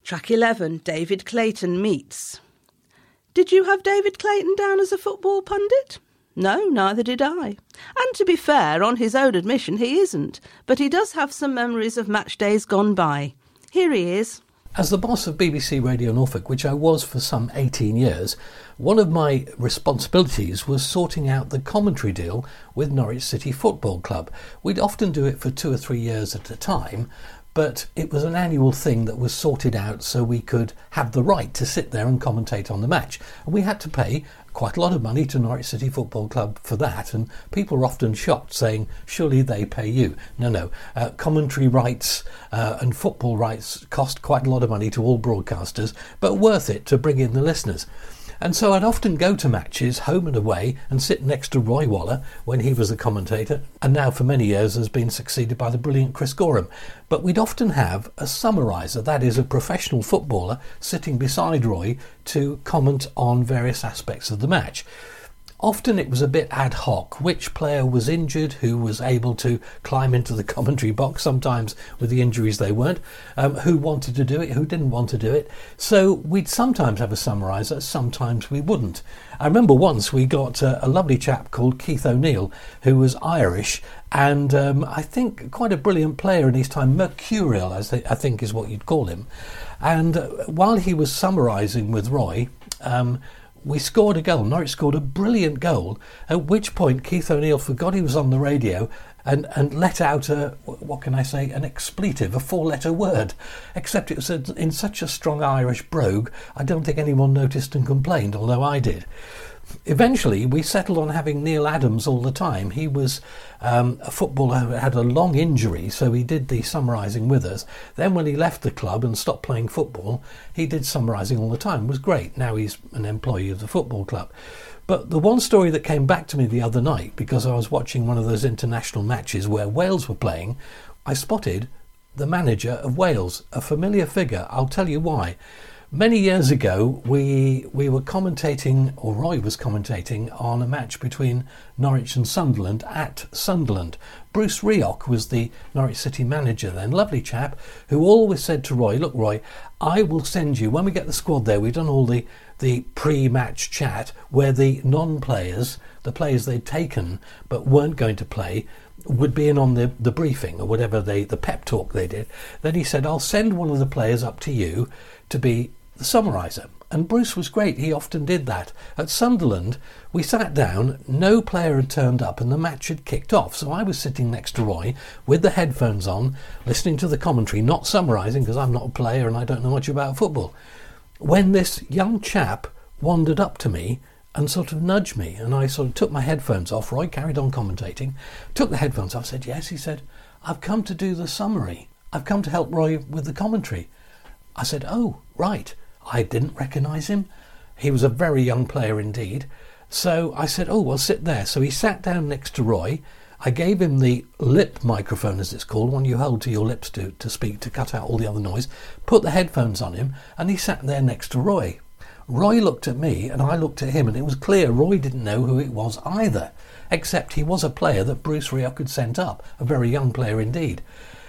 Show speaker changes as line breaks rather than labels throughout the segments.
Track 11, David Clayton meets. Did you have David Clayton down as a football pundit? No, neither did I. And to be fair, on his own admission, he isn't. But he does have some memories of match days gone by. Here he is.
As the boss of BBC Radio Norfolk, which I was for some 18 years, one of my responsibilities was sorting out the commentary deal with Norwich City Football Club. We'd often do it for 2 or 3 years at a time, but it was an annual thing that was sorted out so we could have the right to sit there and commentate on the match. And we had to pay quite a lot of money to Norwich City Football Club for that, and people were often shocked, saying, surely they pay you. No. Commentary rights and football rights cost quite a lot of money to all broadcasters, but worth it to bring in the listeners. And so I'd often go to matches, home and away, and sit next to Roy Waller when he was the commentator, and now for many years has been succeeded by the brilliant Chris Gorham. But we'd often have a summariser, that is a professional footballer, sitting beside Roy to comment on various aspects of the match. Often it was a bit ad hoc, which player was injured, who was able to climb into the commentary box, sometimes with the injuries they weren't, who wanted to do it, who didn't want to do it. So we'd sometimes have a summariser, sometimes we wouldn't. I remember once we got a lovely chap called Keith O'Neill, who was Irish, and I think quite a brilliant player in his time, mercurial, I think is what you'd call him. And while he was summarising with Roy, we scored a goal. Norwich scored a brilliant goal, at which point Keith O'Neill forgot he was on the radio and let out an expletive, a 4-letter word. Except it was in such a strong Irish brogue, I don't think anyone noticed and complained, although I did. Eventually, we settled on having Neil Adams all the time. He was a footballer who had a long injury, so he did the summarising with us. Then when he left the club and stopped playing football, he did summarising all the time. It was great. Now he's an employee of the football club. But the one story that came back to me the other night, because I was watching one of those international matches where Wales were playing, I spotted the manager of Wales, a familiar figure. I'll tell you why. Many years ago, we were commentating, or Roy was commentating, on a match between Norwich and Sunderland at Sunderland. Bruce Rioch was the Norwich City manager then, lovely chap, who always said to Roy, look Roy, I will send you, when we get the squad there, we've done all the pre-match chat where the non-players, the players they'd taken but weren't going to play, would be in on the briefing or whatever the pep talk they did. Then he said, I'll send one of the players up to you to be the summariser. And Bruce was great, he often did that. At Sunderland, we sat down, no player had turned up and the match had kicked off. So I was sitting next to Roy with the headphones on, listening to the commentary, not summarising because I'm not a player and I don't know much about football. When this young chap wandered up to me and sort of nudged me, and I sort of took my headphones off. Roy carried on commentating, took the headphones off, said, yes, he said, I've come to do the summary. I've come to help Roy with the commentary. I said, oh, right. I didn't recognise him. He was a very young player indeed. So I said, oh, well, sit there. So he sat down next to Roy. I gave him the lip microphone, as it's called, one you hold to your lips to speak, to cut out all the other noise, put the headphones on him, and he sat there next to Roy. Roy looked at me and I looked at him, and it was clear Roy didn't know who it was either, except he was a player that Bruce Rioch had sent up, a very young player indeed.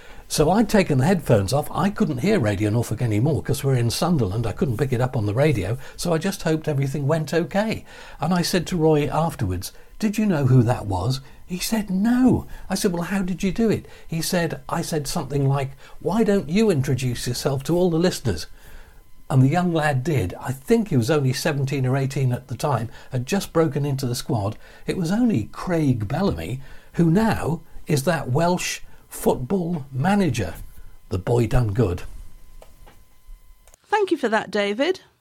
So I'd taken the headphones off. I couldn't hear Radio Norfolk anymore because we're in Sunderland. I couldn't pick it up on the radio, so I just hoped everything went okay. And I said to Roy afterwards, did you know who that was? He said, no. I said, well, how did you do it? He said, I said something like, why don't you introduce yourself to all the listeners? And the young lad did. I think he was only 17 or 18 at the time, had just broken into the squad. It was only Craig Bellamy, who now is that Welsh football manager. The boy done good.
Thank you for that, David.